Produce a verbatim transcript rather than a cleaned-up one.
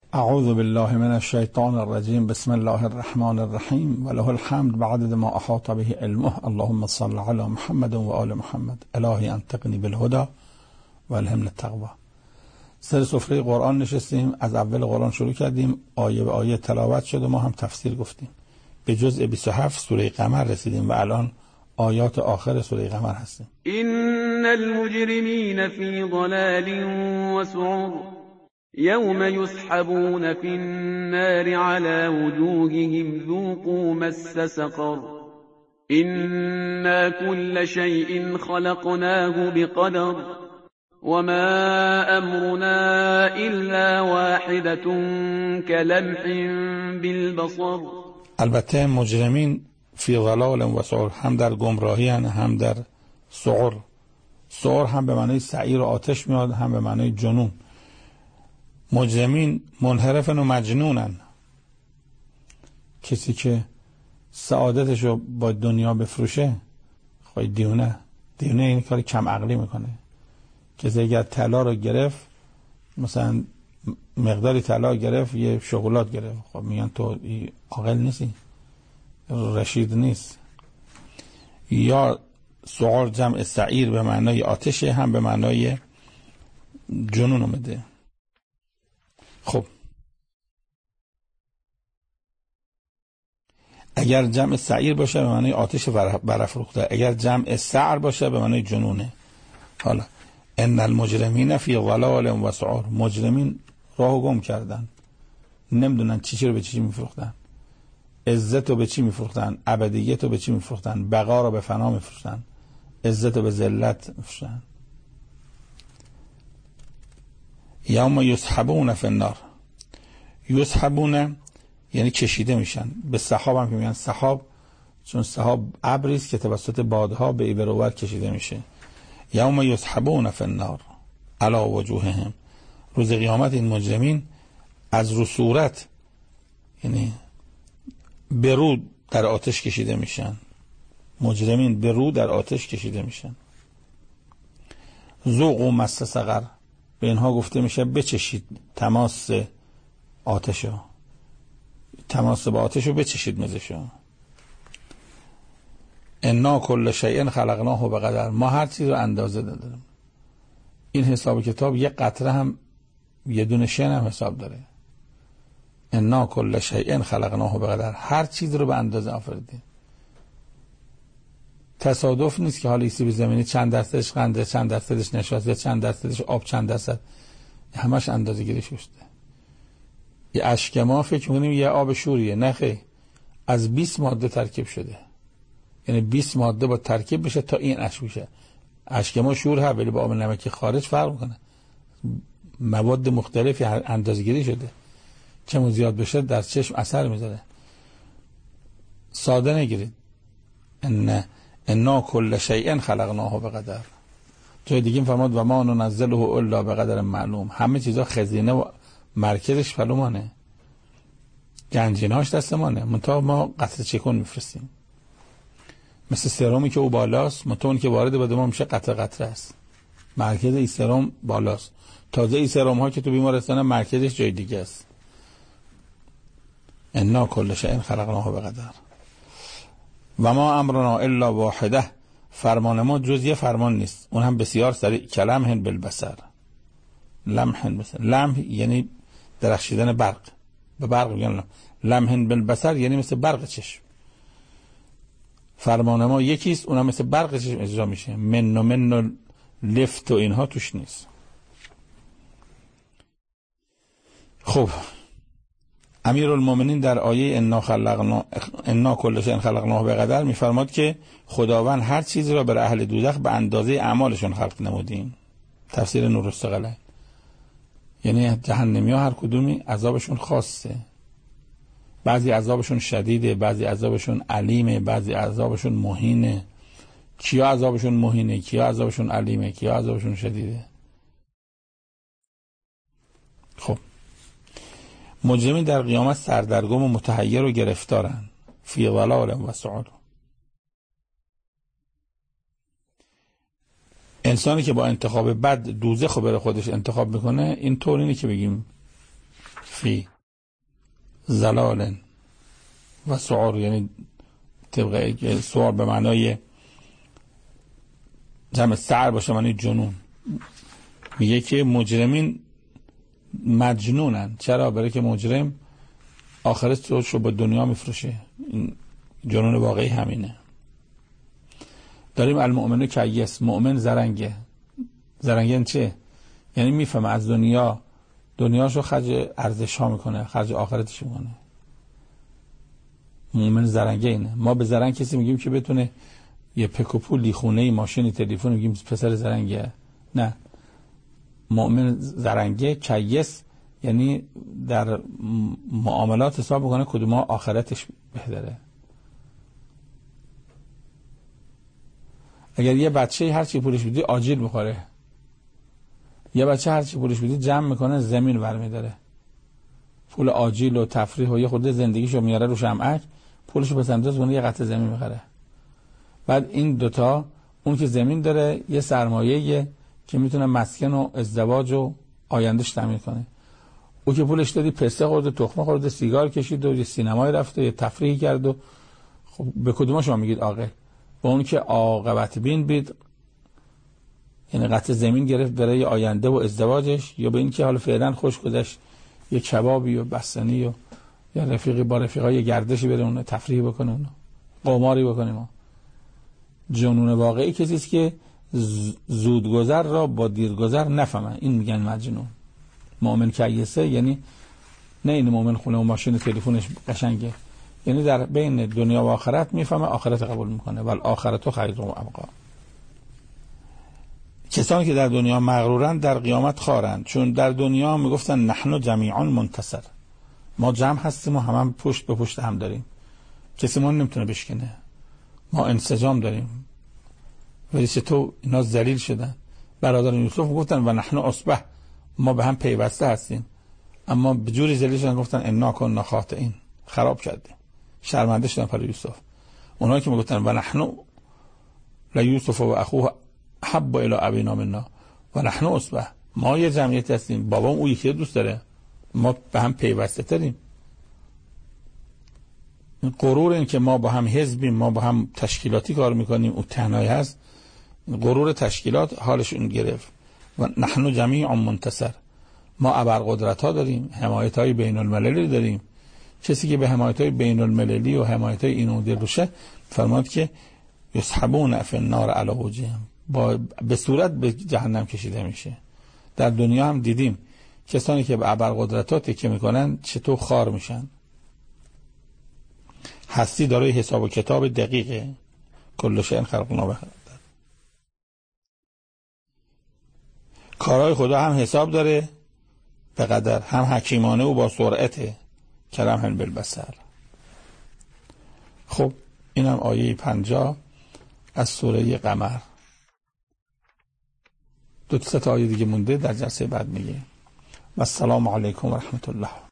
اعوذ بالله من الشیطان الرجیم. بسم الله الرحمن الرحیم و له الحمد بعدد ما احاط به علمه. اللهم صل علی محمد و آل محمد. الهی انطقنی بالهدى و الهمنی التقوی. سر سفره قرآن نشستیم، از اول قرآن شروع کردیم، آیه به آیه تلاوت شد و ما هم تفسیر گفتیم. به جزء بیست و هفت سوره قمر رسیدیم و الان آیات آخر سوره قمر هستیم. ان المجرمین فی ضلال و سعر یوم یسحبون فی النار علی وجوههم ذوقوا مس سقر انا كل شیء خلقناه بقدر وما امرنا الا واحدة كلمح بالبصر. البته مجرمین فی ضلال و سعر، هم در گمراهی هن، هم در سعر. سعر هم به معنی سعیر و آتش میاد، هم به معنی جنون. مجرمین منحرفن و مجنونن. کسی که سعادتش رو با دنیا بفروشه خواهی دیونه دیونه این کار کم عقلی میکنه. کسی اگر طلا رو گرفت، مثلا مقداری طلا گرفت، یه شکلات گرفت، خب میگن تو عاقل نیستی، رشید نیست. یا سعر جمع سعیر به معنای آتشه، هم به معنای جنون اومده. خب اگر جمع سعیر باشه به معنای آتش برافروخته، اگر جمع سعر باشه به معنای جنونه. حالا ان المجرمین فی ضلال و سعر، مجرمین راهو گم کردن، نمیدونن چی چی رو به چی میفروختن. عزت رو به چی میفروختن، ابدیت رو به چی میفروختن، بقا رو به فنا میفروختن، عزت رو به ذلت میفروختن. یوم یسحبون فی النار، یسحبون یعنی کشیده میشن. به سحاب هم که میگن سحاب، چون سحاب ابری است که توسط بادها به ایور و ور کشیده میشه. یوم یسحبون فی النار علی وجوههم، روز قیامت این مجرمین از رو صورت، یعنی به رو در آتش کشیده میشن. مجرمین به رو در آتش کشیده میشن. ذوق و مس سقر، به اینها گفته میشه بچشید تماس آتشو، تماس با آتشو بچشید مزشو. انا کل شیء خلقناه بقدر، ما هر چیز رو اندازه دادیم. این حساب کتاب یک قطره هم، یه دونه شن هم حساب داره. انا کل شیء خلقناه بقدر، هر چیز رو به اندازه آفریدیم. تصادف نیست که حالا ایسی به زمینی چند درصدش قنده، چند درصدش نشاسته، چند درصدش آب، چند درصد، همش اندازه گیری شده. یه اشک ما فکر می‌کنیم یه آب شوریه، نه خیر، از بیست ماده ترکیب شده. یعنی بیست ماده با ترکیب بشه تا این اشک بشه. اشک ما شور ها، ولی با آب نمکی خارج فرق می‌کنه. مواد مختلفی اندازه گیری شده. چه زیاد بشه در چشم اثر میذاره. ساده نگیرید. ان انا کل شیء خلقناه بقدر. جای دیگه فرمود و ما ننزله الا بقدر معلوم. همه چیزا خزینه و مرکزش پلومانه، گنجیناش دستمانه، منتها ما قطره چکون میفرستیم. مثل سرمی که او بالاست، متون که وارد بده ما میشه قطره قطره است. مرکز این سرم بالاست. تازه این سرم ها که تو بیمارستان مرکزش جای دیگه است. انا کل شیء خلقناه بقدر و ما امرنا الا واحده، فرمان ما جز یه فرمان نیست، اون هم بسیار سریع. کلمح بالبصر، لمح بالبصر، لمح یعنی درخشیدن برق، به برق میگن لمح بالبصر، یعنی مثل برق چشم. فرمان ما یکیست، اونم مثل برق چشم اجرا میشه. من و من و لفت و اینها توش نیست. خب امیرالمومنین در آیه انا خلقنا انا کل شیء خلقناه بقدر میفرماد که خداوند هر چیزی را بر اهل دوزخ به اندازه اعمالشون خلق نمودیم. تفسیر نورالثقلین، یعنی جهنمی ها هر کدومی عذابشون خاصه. بعضی عذابشون شدیده، بعضی عذابشون علیمه، بعضی عذابشون مهینه. کیا عذابشون مهینه، کیا عذابشون علیمه، کیا عذابشون شدیده. خب مجرمین در قیامت سردرگم و متحیر و گرفتارن. فی ضلال و سعر. انسانی که با انتخاب بد دوزخ رو بره خودش انتخاب میکنه، این طور اینه که بگیم فی زلال و سعار، یعنی طبق سعار به معنای جمع سعر باشه معنی جنون. میگه که مجرمین مجنونن. چرا؟ برای که مجرم آخرت رو به دنیا میفروشه. این جنون واقعی همینه. داریم المؤمن کیس، مؤمن زرنگه. زرنگه چه؟ یعنی میفهمه از دنیا دنیاشو خرج ارزش ها میکنه، خرج آخرتش میکنه. مؤمن زرنگه اینه. ما به زرنگ کسی میگیم که بتونه یه پکوپولی، خونه، ماشینی، تلفن، میگیم پسر زرنگه. نه، مؤمن زرنگه کیس یعنی در معاملات حساب میکنه کدوم آخرتش بهتره. اگر یه بچه هر چی پولش بدی آجیل میخوره، یه بچه هر چی پولش بدی جمع میکنه زمین برمیداره. پول آجیل و تفریح و یه خورده زندگیشو میاره رو شمعک، پولشو بس انداز کنه یه قطعه زمین میخره. بعد این دوتا، اون که زمین داره یه سرمایه‌ایه که میتونه مسکن و ازدواج و آیندهش تامین کنه. او که پولش دادی پسته خورده، تخمه خورده، سیگار کشید و یه سینمای رفته، یه تفریحی کرد و خب به کدوم شما میگید عاقل؟ با اون که عاقبت بین بید، یعنی قطع زمین گرفت برای آینده و ازدواجش، یا به این که حالا فعلا خوش گذشت یه کبابی و بستنی و یا رفیقی با رفیقای گردشی بره اون تفریح بکنه، اون قماری بکنه. ما جنون واقعی کسی است که زودگذر را با دیرگذر نفهمه. این میگن مجنون. مؤمن کیسه یعنی نه این مؤمن خونه و ماشین و تلفنش قشنگه، یعنی در بین دنیا و آخرت میفهمه، آخرت قبول میکنه. ولی آخرت خیر و ابقا. کسانی که در دنیا مغرورند در قیامت خارند، چون در دنیا میگفتن نحن جمیعا منتصر، ما جمع هستیم و همه هم پشت به پشت هم داریم، کسی ما نمیتونه بشکنه، ما انسجام داریم. ولی چطور اینا ذلیل شدن؟ برادر یوسف گفتن و نحن اصبح، ما به هم پیوسته هستیم، اما به جوری ذلیل شدن گفتن انا کنا خاطئین، خراب کردیم، شرمنده شدن پر یوسف. اونایی که میگفتن و نحن لا یوسف و اخوه حب الى ابینا منا و نحن اصبح، ما یه جمعیت هستیم، بابام او یکی دوست داره، ما به هم پیوسته تریم. این غرور، این که ما با هم حزبیم، ما با هم تشکیلاتی کار میکنیم، او تنهایی هست، غرور تشکیلات حالشون گرفت. و نحن جمیع منتصر، ما ابرقدرت ها داریم، حمایت های بین المللی داریم. کسی که به حمایت های بین المللی و حمایت های اینو دل روشه، فرماد که یسحبون فی النار علی وجوههم، با به صورت به جهنم کشیده میشه. در دنیا هم دیدیم کسانی که به ابرقدرت‌ها تکیه میکنن چطور خار میشن. هستی داره حساب و کتاب دقیقه، کل شیء خلقناه بقدر. کارهای خدا هم حساب داره به قدر، هم حکیمانه و با سرعته، کلمحا بالبصر. خب اینم آیه پنجاه از سوره قمر. دو تا آیه دیگه مونده، در جلسه بعد میگه. و السلام علیکم و رحمت الله.